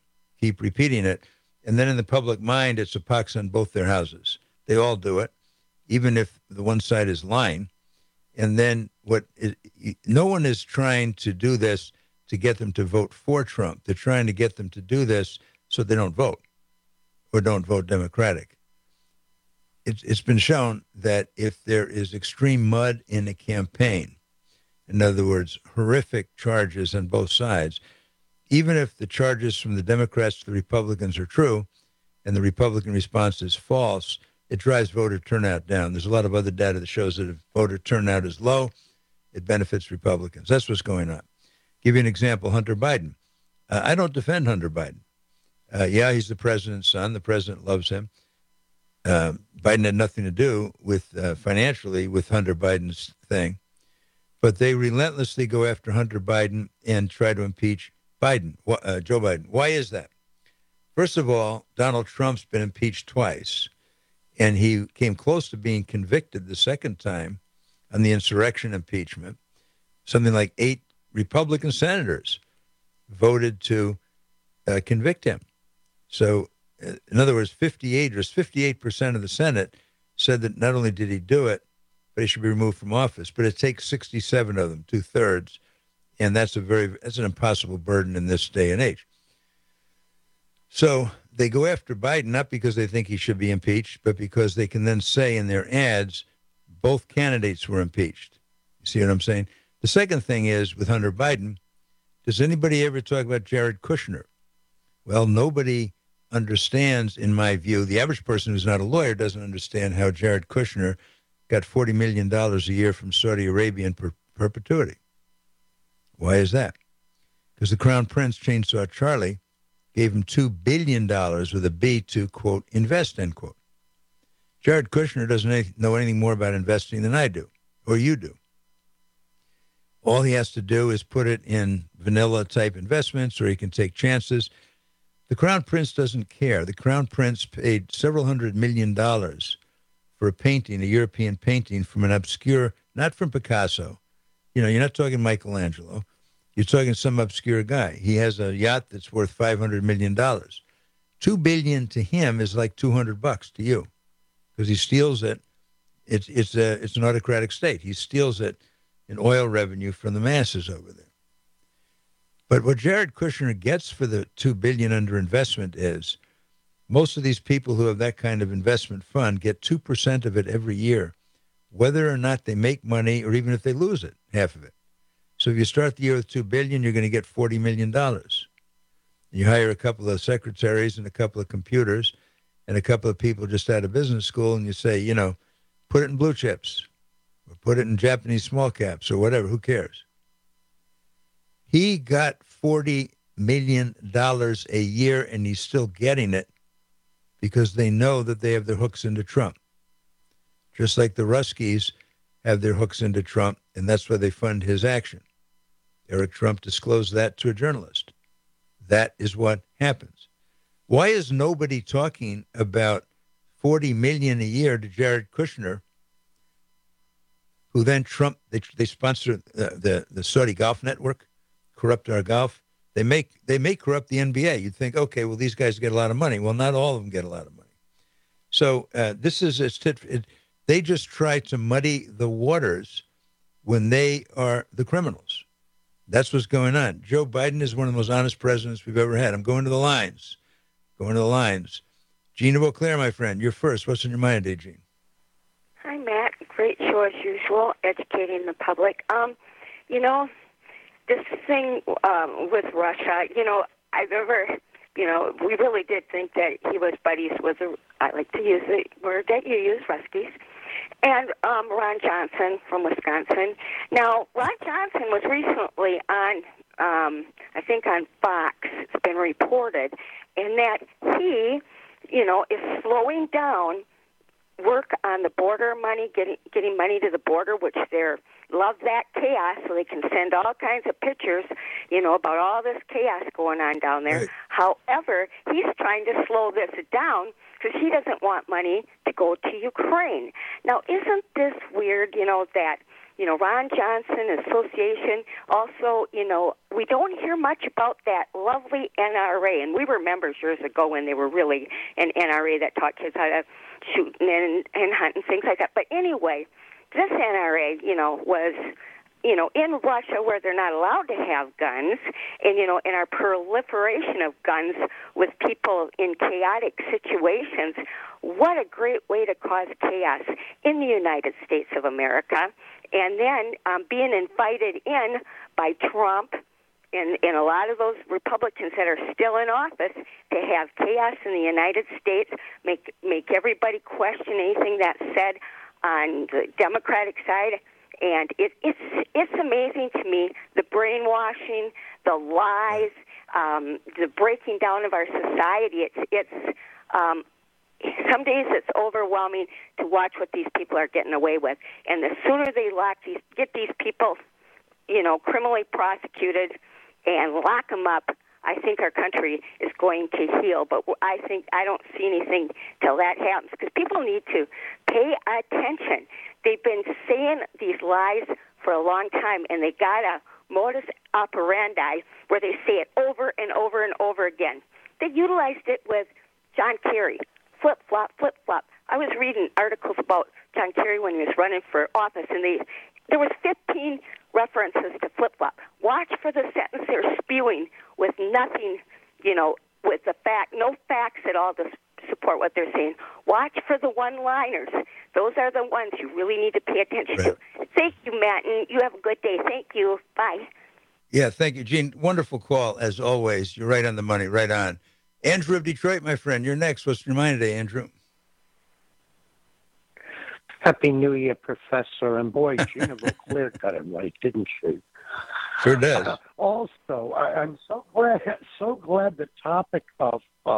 and then in the public mind, it's a pox on both their houses. They all do it, even if the one side is lying. And then no one is trying to do this to get them to vote for Trump. They're trying to get them to do this so they don't vote or don't vote Democratic. It's been shown that if there is extreme mud in a campaign, in other words, horrific charges on both sides, even if the charges from the Democrats to the Republicans are true and the Republican response is false, it drives voter turnout down. There's a lot of other data that shows that if voter turnout is low, it benefits Republicans. That's what's going on. Give you an example, Hunter Biden. I don't defend Hunter Biden. Yeah, he's the president's son. The president loves him. Biden had nothing to do with financially with Hunter Biden's thing. But they relentlessly go after Hunter Biden and try to impeach Joe Biden. Why is that? First of all, Donald Trump's been impeached twice, and he came close to being convicted the second time on the insurrection impeachment. Something like 8 Republican senators voted to convict him. So, in other words, 58% of the Senate said that not only did he do it, but he should be removed from office. But it takes 67 of them, 2/3, and that's an impossible burden in this day and age. So they go after Biden not because they think he should be impeached, but because they can then say in their ads, both candidates were impeached. You see what I'm saying? The second thing is, with Hunter Biden, does anybody ever talk about Jared Kushner? Well, nobody understands, in my view. The average person who's not a lawyer doesn't understand how Jared Kushner got $40 million a year from Saudi Arabia in perpetuity. Why is that? Because the Crown Prince, Chainsaw Charlie, gave him $2 billion with a B to, quote, invest, end quote. Jared Kushner doesn't know anything more about investing than I do, or you do. All he has to do is put it in vanilla-type investments, or he can take chances. The Crown Prince doesn't care. The Crown Prince paid several $100 million for a painting, a European painting from an obscure, not from Picasso. You're not talking Michelangelo. You're talking some obscure guy. He has a yacht that's worth $500 million. $2 billion to him is like $200 to you, because he steals it. It's an autocratic state. He steals it in oil revenue from the masses over there. But what Jared Kushner gets for the $2 billion under investment is, most of these people who have that kind of investment fund get 2% of it every year, whether or not they make money, or even if they lose it, half of it. So if you start the year with $2 billion, you're going to get $40 million. You hire a couple of secretaries and a couple of computers and a couple of people just out of business school, and you say, put it in blue chips, or put it in Japanese small caps, or whatever. Who cares? He got $40 million a year, and he's still getting it because they know that they have their hooks into Trump. Just like the Ruskies have their hooks into Trump, and that's why they fund his action. Eric Trump disclosed that to a journalist. That is what happens. Why is nobody talking about $40 million a year to Jared Kushner, who then they sponsor the Saudi Golf Network, corrupt our golf? They may corrupt the NBA. You'd think, okay, well, these guys get a lot of money. Well, not all of them get a lot of money. So they just try to muddy the waters when they are the criminals. That's what's going on. Joe Biden is one of the most honest presidents we've ever had. I'm going to the lines. Gene of Eau Claire, my friend, you're first. What's on your mind today, Gene? Hi, Matt. Great show as usual, educating the public. This thing with Russia, we really did think that he was buddies with, I like to use the word that you use, Ruskies, and Ron Johnson from Wisconsin. Now, Ron Johnson was recently on, I think on Fox, it's been reported, and that he, is slowing down work on the border money, getting money to the border, which they're love that chaos, so they can send all kinds of pictures, about all this chaos going on down there. Right. However, he's trying to slow this down because he doesn't want money to go to Ukraine. Now, isn't this weird, that, Ron Johnson Association, also, we don't hear much about that lovely NRA, and we were members years ago when they were really an NRA that taught kids how to shoot and hunt and things like that. But anyway, this NRA, was, in Russia where they're not allowed to have guns, and, in our proliferation of guns with people in chaotic situations, what a great way to cause chaos in the United States of America. And then being invited in by Trump and a lot of those Republicans that are still in office to have chaos in the United States, make everybody question anything that's said on the Democratic side. And it's amazing to me, the brainwashing, the lies, the breaking down of our society. It's some days it's overwhelming to watch what these people are getting away with. And the sooner they get these people criminally prosecuted and lock them up, I think our country is going to heal. But I don't see anything till that happens, because people need to pay attention. They've been saying these lies for a long time, and they got a modus operandi where they say it over and over and over again. They utilized it with John Kerry. Flip-flop, flip-flop. I was reading articles about John Kerry when he was running for office, and there was 15 references to flip-flop. Watch for the sentence they're spewing with nothing, with no facts at all to support what they're saying. Watch for the one-liners. Those are the ones you really need to pay attention to. Thank you, Matt, and you have a good day. Thank you. Bye. Yeah, thank you, Gene. Wonderful call, as always. You're right on the money, right on. Andrew of Detroit, my friend, you're next. What's your mind today, Andrew? Happy New Year, Professor. And boy, Gina Clear got it right, didn't she? Sure does. Also, I'm so glad the topic of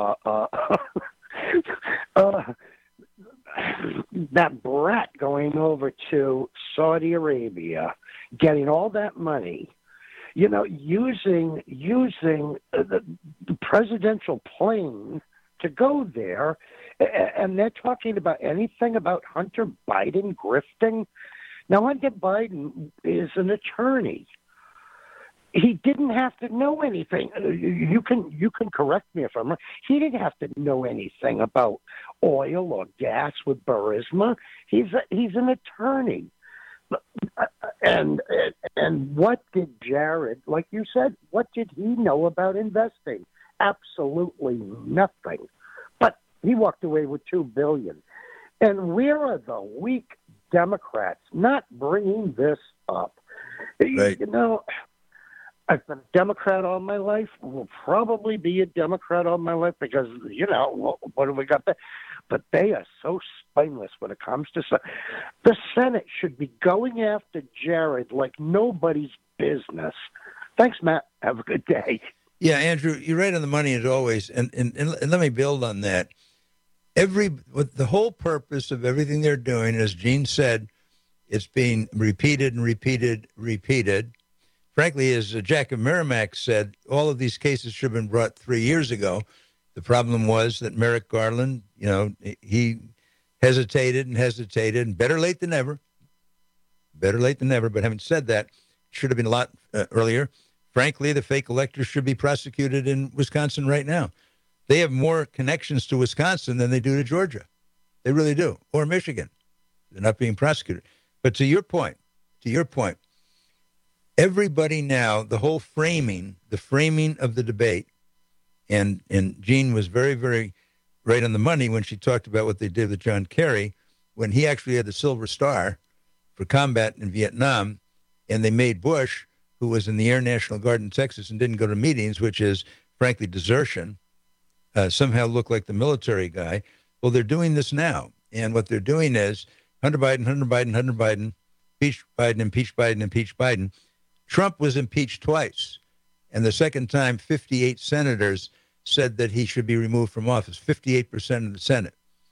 that brat going over to Saudi Arabia, getting all that money, using the presidential plane to go there, and they're talking about anything about Hunter Biden grifting. Now, Hunter Biden is an attorney. He didn't have to know anything. You can correct me if I'm wrong. He didn't have to know anything about oil or gas with Burisma. He's an attorney. And what did Jared, like you said, what did he know about investing? Absolutely nothing. But he walked away with $2 billion. And where are the weak Democrats not bringing this up? Right. I've been a Democrat all my life. Will probably be a Democrat all my life because, what do we got there? But they are so spineless when it comes to the Senate should be going after Jared like nobody's business. Thanks, Matt. Have a good day. Yeah, Andrew, you're right on the money as always. And let me build on that. The whole purpose of everything they're doing, as Gene said, it's being repeated and repeated. Frankly, as Jack of Merrimack said, all of these cases should have been brought 3 years ago. The problem was that Merrick Garland, he hesitated, and better late than never. But having said that, should have been a lot earlier. Frankly, the fake electors should be prosecuted in Wisconsin right now. They have more connections to Wisconsin than they do to Georgia. They really do. Or Michigan. They're not being prosecuted. But to your point, everybody now, the whole framing of the debate, and Jean was very, very right on the money when she talked about what they did with John Kerry, when he actually had the Silver Star for combat in Vietnam, and they made Bush, who was in the Air National Guard in Texas and didn't go to meetings, which is, frankly, desertion, somehow look like the military guy. Well, they're doing this now. And what they're doing is Hunter Biden, impeach Biden. Trump was impeached twice. And the second time, 58 senators said that he should be removed from office, 58% of the Senate.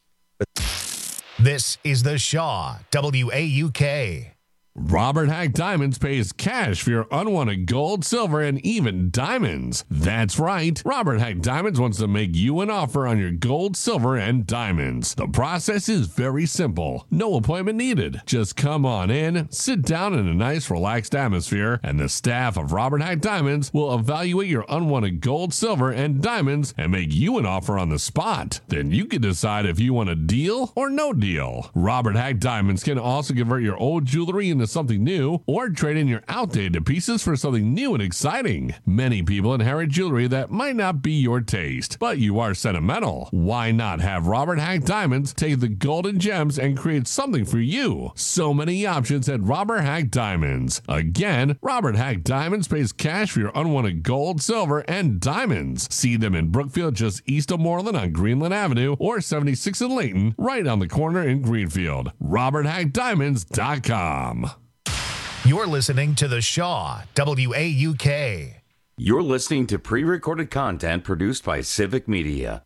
This is the Shaw, WAUK. Robert Hack Diamonds pays cash for your unwanted gold, silver, and even diamonds. That's right. Robert Hack Diamonds wants to make you an offer on your gold, silver, and diamonds. The process is very simple. No appointment needed. Just come on in, sit down in a nice, relaxed atmosphere, and the staff of Robert Hack Diamonds will evaluate your unwanted gold, silver, and diamonds and make you an offer on the spot. Then you can decide if you want a deal or no deal. Robert Hack Diamonds can also convert your old jewelry into something new or trade in your outdated pieces for something new and exciting. Many people inherit jewelry that might not be your taste, but you are sentimental. Why not have Robert Hack Diamonds take the golden gems and create something for you? So many options at Robert Hack Diamonds. Again, Robert Hack Diamonds pays cash for your unwanted gold, silver, and diamonds. See them in Brookfield, just east of Moreland on Greenland Avenue, or 76 in Layton, right on the corner in Greenfield. RobertHackDiamonds.com. You're listening to The Shaw, WAUK. You're listening to pre-recorded content produced by Civic Media.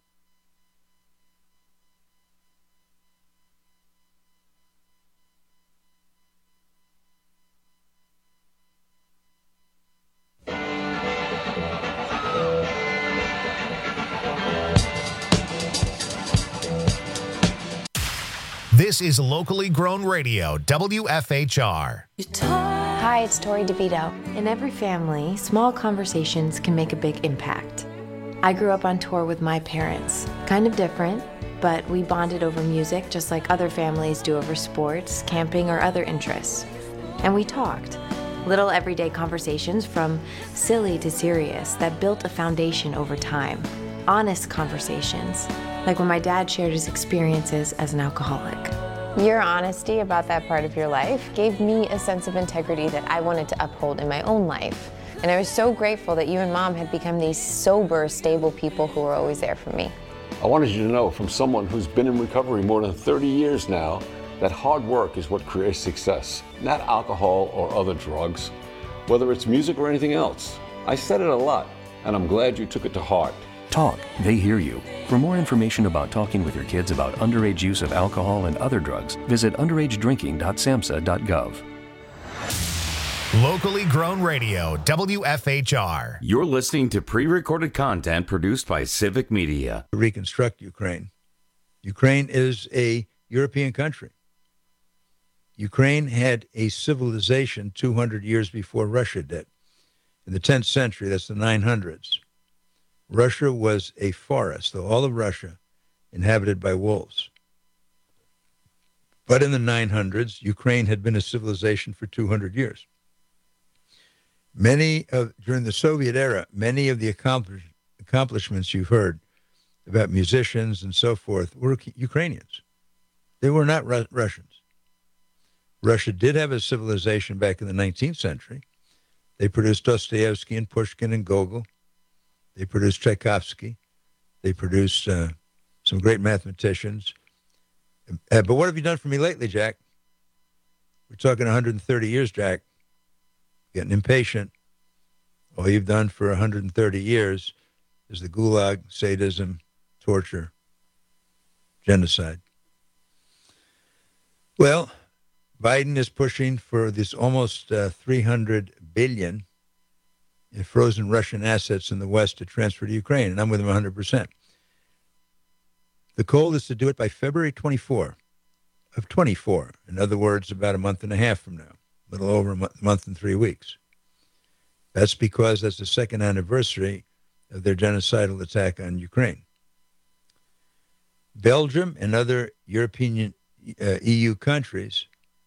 This is Locally Grown Radio, WFHR. Hi, it's Tori DeVito. In every family, small conversations can make a big impact. I grew up on tour with my parents. Kind of different, but we bonded over music just like other families do over sports, camping, or other interests. And we talked. Little everyday conversations from silly to serious that built a foundation over time. Honest conversations, like when my dad shared his experiences as an alcoholic. Your honesty about that part of your life gave me a sense of integrity that I wanted to uphold in my own life. And I was so grateful that you and Mom had become these sober, stable people who were always there for me. I wanted you to know from someone who's been in recovery more than 30 years now that hard work is what creates success, not alcohol or other drugs, whether it's music or anything else. I said it a lot, and I'm glad you took it to heart. Talk, they hear you. For more information about talking with your kids about underage use of alcohol and other drugs, visit underagedrinking.samhsa.gov. Locally Grown Radio, WFHR. You're listening to pre-recorded content produced by Civic Media. Reconstruct Ukraine. Ukraine is a European country. Ukraine had a civilization 200 years before Russia did. In the 10th century, that's the 900s. Russia was a forest, though all of Russia inhabited by wolves. But in the 900s, Ukraine had been a civilization for 200 years. During the Soviet era, many of the accomplishments you've heard about musicians and so forth were Ukrainians. They were not Russians. Russia did have a civilization back in the 19th century. They produced Dostoevsky and Pushkin and Gogol. They produced Tchaikovsky. They produced some great mathematicians. But what have you done for me lately, Jack? We're talking 130 years, Jack. Getting impatient. All you've done for 130 years is the gulag, sadism, torture, genocide. Well, Biden is pushing for this almost $300 billion in frozen Russian assets in the West to transfer to Ukraine, and I'm with him 100%. The goal is to do it by February 24 of 24. In other words, about a month and a half from now, a little over a month and 3 weeks. That's because that's the second anniversary of their genocidal attack on Ukraine. Belgium and other European EU countries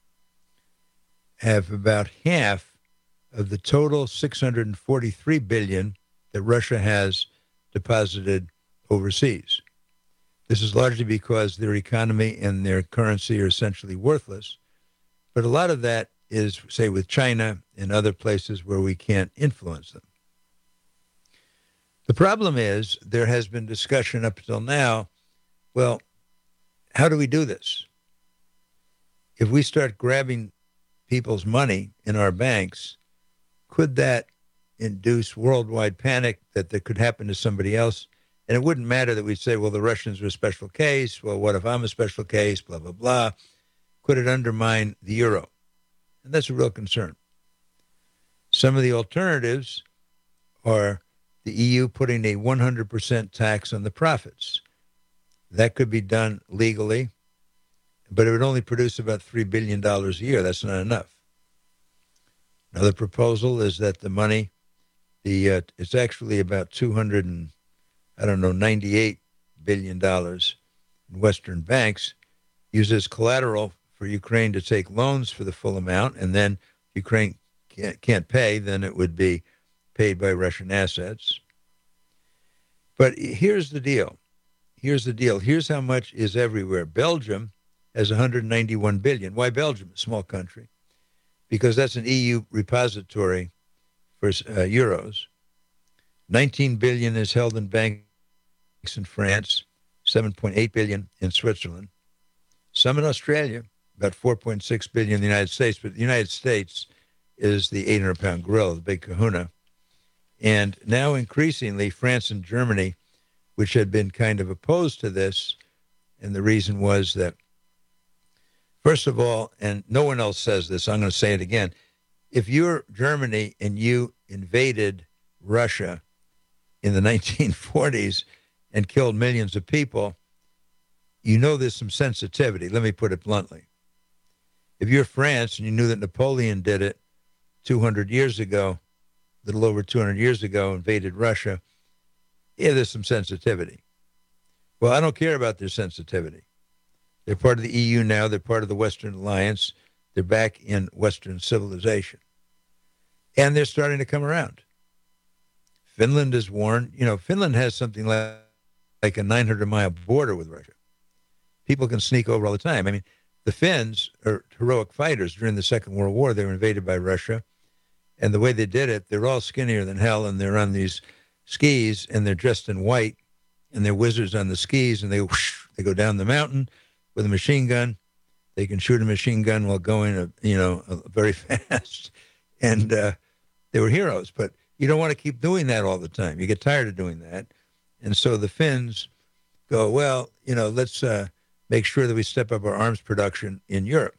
have about half of the total $643 billion that Russia has deposited overseas. This is largely because their economy and their currency are essentially worthless. But a lot of that is, say, with China and other places where we can't influence them. The problem is there has been discussion up until now, well, how do we do this? If we start grabbing people's money in our banks, could that induce worldwide panic that there could happen to somebody else? And it wouldn't matter that we'd say, well, the Russians are a special case. Well, what if I'm a special case? Blah, blah, blah. Could it undermine the euro? And that's a real concern. Some of the alternatives are the EU putting a 100% tax on the profits. That could be done legally, but it would only produce about $3 billion a year. That's not enough. Another proposal is that the money, it's actually about $98 billion in Western banks, uses collateral for Ukraine to take loans for the full amount, and then Ukraine can't pay, then it would be paid by Russian assets. But here's the deal. Here's how much is everywhere. Belgium has $191 billion. Why Belgium? A small country. Because that's an EU repository for euros. $19 billion is held in banks in France, $7.8 billion in Switzerland, some in Australia, about $4.6 billion in the United States. But the United States is the 800-pound gorilla, the big kahuna. And now increasingly, France and Germany, which had been kind of opposed to this, and the reason was that, first of all, and no one else says this, I'm going to say it again, if you're Germany and you invaded Russia in the 1940s and killed millions of people, you know there's some sensitivity. Let me put it bluntly. If you're France and you knew that Napoleon did it 200 years ago, a little over 200 years ago, invaded Russia, yeah, there's some sensitivity. Well, I don't care about their sensitivity. They're part of the EU now. They're part of the Western Alliance. They're back in Western civilization. And they're starting to come around. Finland is warned. You know, Finland has something like a 900-mile border with Russia. People can sneak over all the time. I mean, the Finns are heroic fighters. During the Second World War, they were invaded by Russia. And the way they did it, they're all skinnier than hell, and they're on these skis, and they're dressed in white, and they're wizards on the skis, and they go down the mountain with a machine gun. They can shoot a machine gun while going, very fast. And they were heroes. But you don't want to keep doing that all the time. You get tired of doing that. And so the Finns go, well, let's make sure that we step up our arms production in Europe.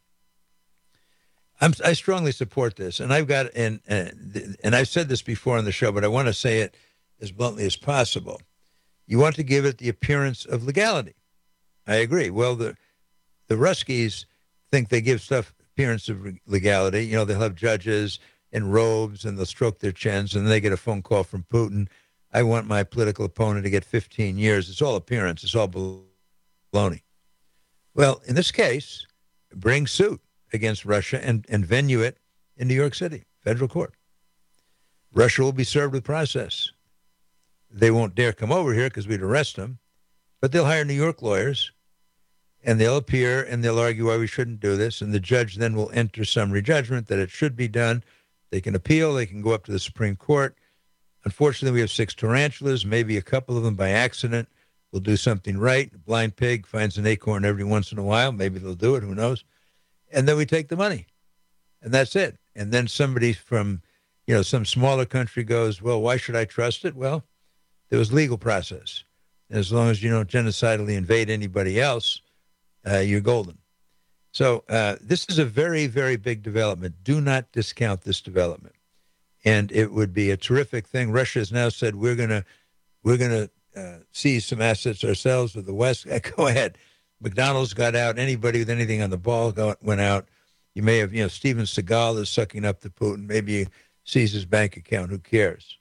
I strongly support this. And I've got, and I've said this before on the show, but I want to say it as bluntly as possible. You want to give it the appearance of legality. I agree. Well, the Ruskies think they give stuff appearance of legality. They'll have judges in robes and they'll stroke their chins, and then they get a phone call from Putin. I want my political opponent to get 15 years. It's all appearance. It's all baloney. Well, in this case, bring suit against Russia and venue it in New York City, federal court. Russia will be served with process. They won't dare come over here because we'd arrest them, but they'll hire New York lawyers, and they'll appear and they'll argue why we shouldn't do this, and the judge then will enter summary judgment that it should be done. They can appeal. They can go up to the Supreme Court. Unfortunately, we have 6 tarantulas. Maybe a couple of them by accident will do something right. A blind pig finds an acorn every once in a while. Maybe they'll do it. Who knows? And then we take the money, and that's it. And then somebody from, some smaller country goes, well, why should I trust it? Well, there was legal process. And as long as you don't genocidally invade anybody else, you're golden. So this is a very, very big development. Do not discount this development. And it would be a terrific thing. Russia has now said we're gonna seize some assets ourselves with the West. Go ahead. McDonald's got out. Anybody with anything on the ball went out. You may have, Steven Seagal is sucking up to Putin. Maybe he sees his bank account. Who cares?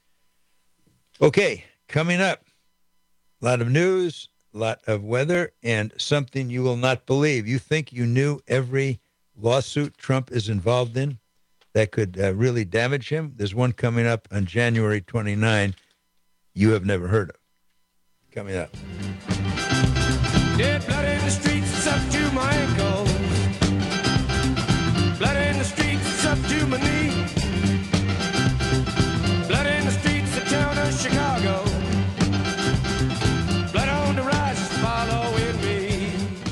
Okay, coming up, a lot of news, a lot of weather, and something you will not believe. You think you knew every lawsuit Trump is involved in that could really damage him? There's one coming up on January 29 you have never heard of. Coming up. Dead blood in the streets, it's up to my ankle. Blood in the streets, it's up to my knee. Blood in the streets, the town of Chicago. Blood on the rise is following me.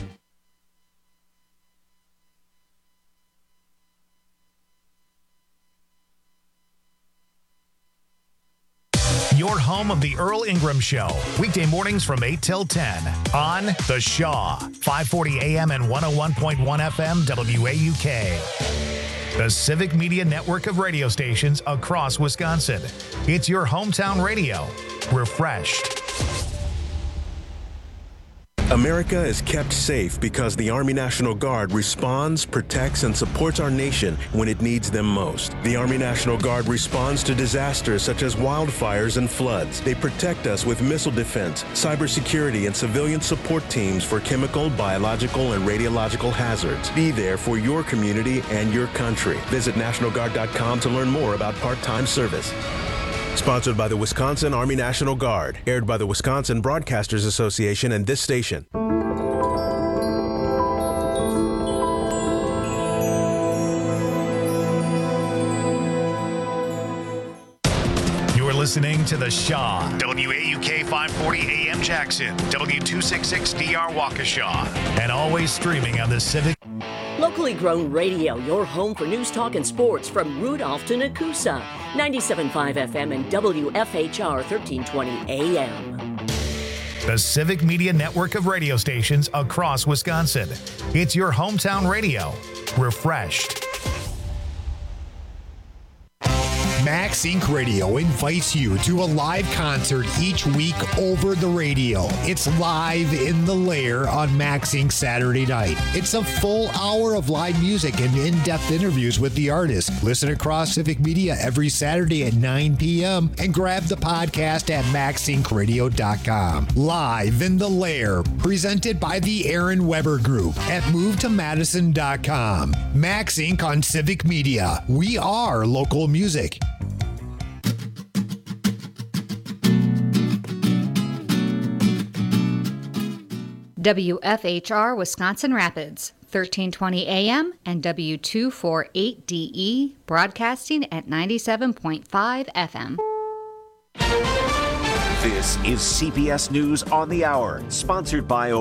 Your home of the Earl Ingram Show. Weekday mornings from 8 till 10 on The Shaw. 540 AM and 101.1 FM WAUK. The Civic Media network of radio stations across Wisconsin. It's your hometown radio. Refreshed. America is kept safe because the Army National Guard responds, protects, and supports our nation when it needs them most. The Army National Guard responds to disasters such as wildfires and floods. They protect us with missile defense, cybersecurity, and civilian support teams for chemical, biological, and radiological hazards. Be there for your community and your country. Visit NationalGuard.com to learn more about part-time service. Sponsored by the Wisconsin Army National Guard. Aired by the Wisconsin Broadcasters Association and this station. You're listening to The Shaw. WAUK 540 AM Jackson. W266DR Waukesha. And always streaming on the Civic. Locally grown radio, your home for news, talk, and sports from Rudolph to Nakusa. 97.5 FM and WFHR 1320 AM. The Civic Media network of radio stations across Wisconsin. It's your hometown radio. Refreshed. Max Inc. Radio invites you to a live concert each week over the radio. It's Live in the Lair on Max Inc. Saturday night. It's a full hour of live music and in-depth interviews with the artist. Listen across Civic Media every Saturday at 9 p.m. and grab the podcast at maxincradio.com. Live in the Lair, presented by the Aaron Weber Group at movetomadison.com. Max Inc. on Civic Media. We are local music. WFHR Wisconsin Rapids, 1320 AM and W248DE, broadcasting at 97.5 FM. This is CBS News on the Hour, sponsored by